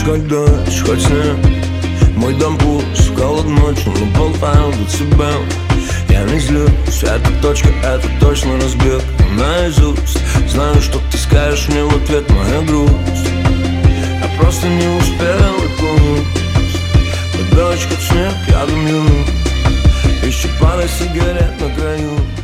хоть дождь, хоть снег. Мой дом пуст, холод ночью, но полтора децибел. Я не злюсь, эта точка, это точно разбег. Наизусть знаю, что ты скажешь мне в ответ, моя грусть. Я просто не успел и пусть. Хоть дождь, хоть снег, я дымлю. Еще пара сигарет на краю.